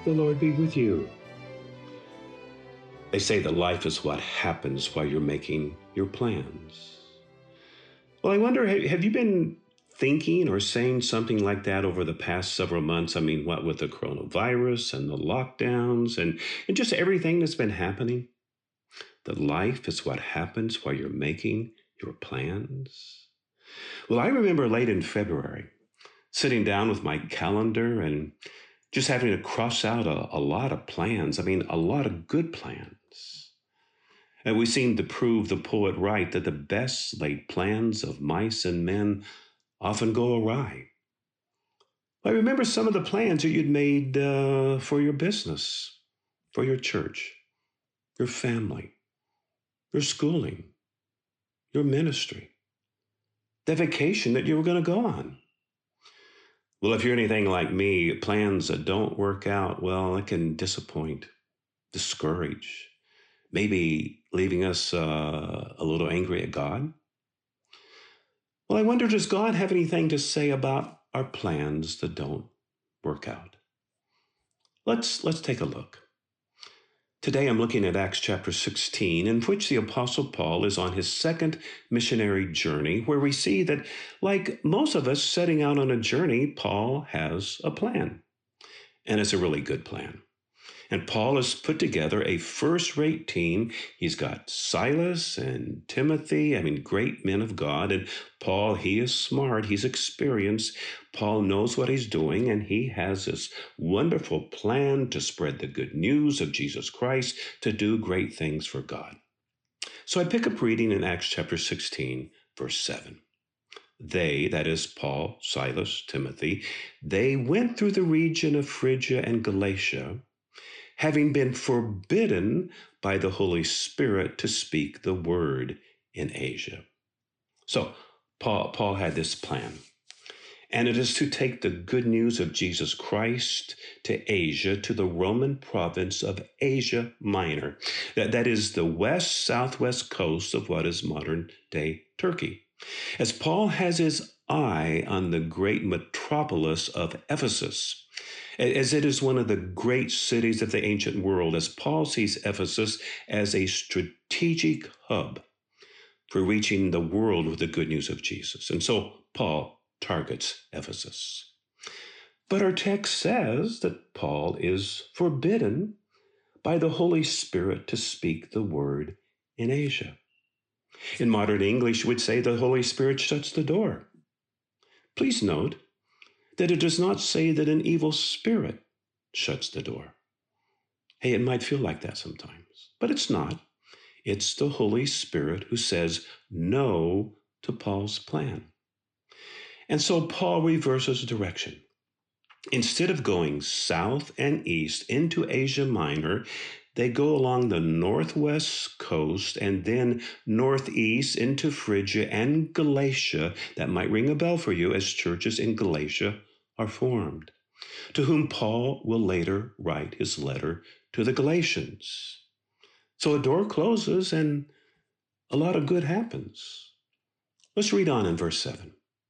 The Lord be with you. They say that life is what happens while you're making your plans. Well, I wonder, have you been thinking or saying something like that over the past several months? I mean, what with the coronavirus and the lockdowns and just everything that's been happening? That life is what happens while you're making your plans? Well, I remember late in February sitting down with my calendar and just having to cross out a lot of plans. I mean, a lot of good plans. And we seem to prove the poet right that the best laid plans of mice and men often go awry. I remember some of the plans that you'd made for your business, for your church, your family, your schooling, your ministry, the vacation that you were going to go on. Well, if you're anything like me, plans that don't work out, well, it can disappoint, discourage, maybe leaving us a little angry at God. Well, I wonder, does God have anything to say about our plans that don't work out? Let's take a look. Today I'm looking at Acts chapter 16, in which the Apostle Paul is on his second missionary journey, where we see that, like most of us setting out on a journey, Paul has a plan. And it's a really good plan. And Paul has put together a first-rate team. He's got Silas and Timothy, great men of God. And Paul, he is smart, he's experienced. Paul knows what he's doing, and he has this wonderful plan to spread the good news of Jesus Christ, to do great things for God. So I pick up reading in Acts chapter 16, verse 7. They, that is Paul, Silas, Timothy, they went through the region of Phrygia and Galatia, having been forbidden by the Holy Spirit to speak the word in Asia. So Paul had this plan, and it is to take the good news of Jesus Christ to Asia, to the Roman province of Asia Minor. That is the southwest coast of what is modern-day Turkey. As Paul has his eye on the great metropolis of Ephesus, as it is one of the great cities of the ancient world, as Paul sees Ephesus as a strategic hub for reaching the world with the good news of Jesus. And so Paul targets Ephesus. But our text says that Paul is forbidden by the Holy Spirit to speak the word in Asia. In modern English, we'd say the Holy Spirit shuts the door. Please note that it does not say that an evil spirit shuts the door. Hey, it might feel like that sometimes, but it's not. It's the Holy Spirit who says no to Paul's plan. And so Paul reverses direction. Instead of going south and east into Asia Minor, they go along the northwest coast and then northeast into Phrygia and Galatia. That might ring a bell for you, as churches in Galatia are formed, to whom Paul will later write his letter to the Galatians. So a door closes and a lot of good happens. Let's read on in verse 7.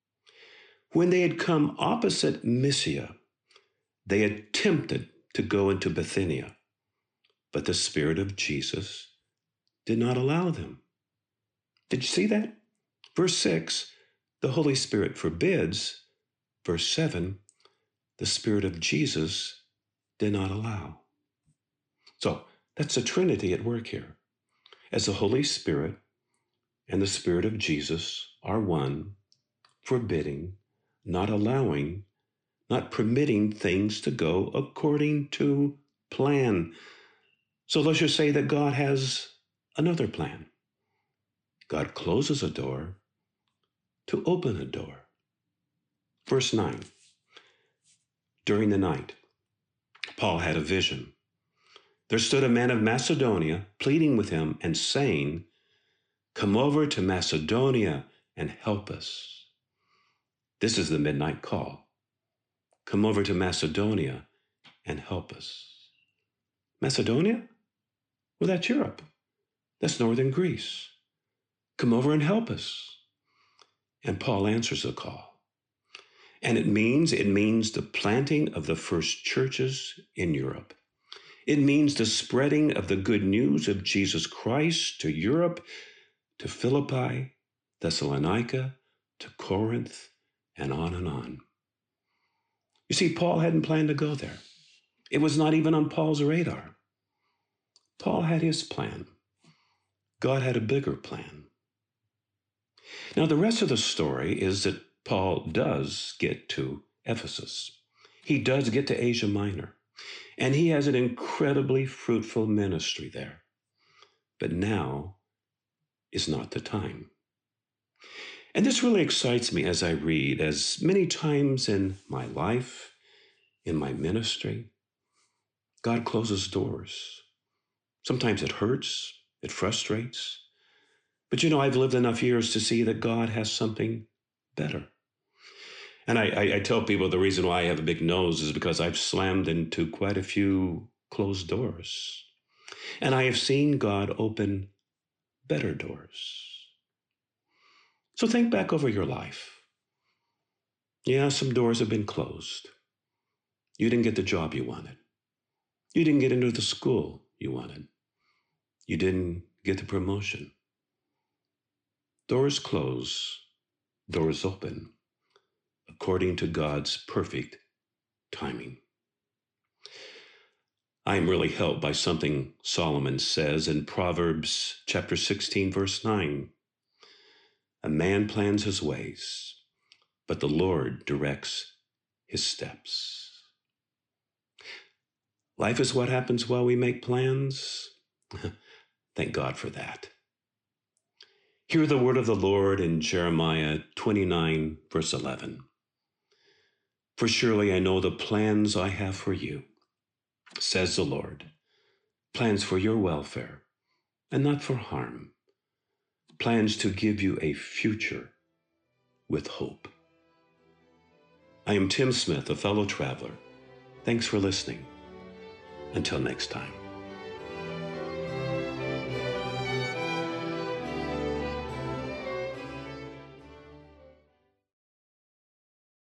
When they had come opposite Mysia, they attempted to go into Bithynia, but the Spirit of Jesus did not allow them. Did you see that? Verse 6, the Holy Spirit forbids. Verse 7, the Spirit of Jesus did not allow. So that's the Trinity at work here. As the Holy Spirit and the Spirit of Jesus are one, forbidding, not allowing, not permitting things to go according to plan. So let's just say that God has another plan. God closes a door to open a door. Verse 9. During the night, Paul had a vision. There stood a man of Macedonia pleading with him and saying, "Come over to Macedonia and help us." This is the midnight call. Come over to Macedonia and help us. Macedonia? Well, that's Europe. That's northern Greece. Come over and help us. And Paul answers the call. And it means the planting of the first churches in Europe. It means the spreading of the good news of Jesus Christ to Europe, to Philippi, Thessalonica, to Corinth, and on and on. You see, Paul hadn't planned to go there. It was not even on Paul's radar. Paul had his plan. God had a bigger plan. Now, the rest of the story is that Paul does get to Ephesus. He does get to Asia Minor, and he has an incredibly fruitful ministry there. But now is not the time. And this really excites me as I read, as many times in my life, in my ministry, God closes doors. Sometimes it hurts, it frustrates. But I've lived enough years to see that God has something better. And I tell people the reason why I have a big nose is because I've slammed into quite a few closed doors. And I have seen God open better doors. So think back over your life. Yeah, some doors have been closed. You didn't get the job you wanted. You didn't get into the school you wanted. You didn't get the promotion. Doors close, doors open, according to God's perfect timing. I am really helped by something Solomon says in Proverbs chapter 16, verse 9. A man plans his ways, but the Lord directs his steps. Life is what happens while we make plans. Thank God for that. Hear the word of the Lord in Jeremiah 29, verse 11. For surely I know the plans I have for you, says the Lord, plans for your welfare and not for harm, plans to give you a future with hope. I am Tim Smith, a fellow traveler. Thanks for listening. Until next time.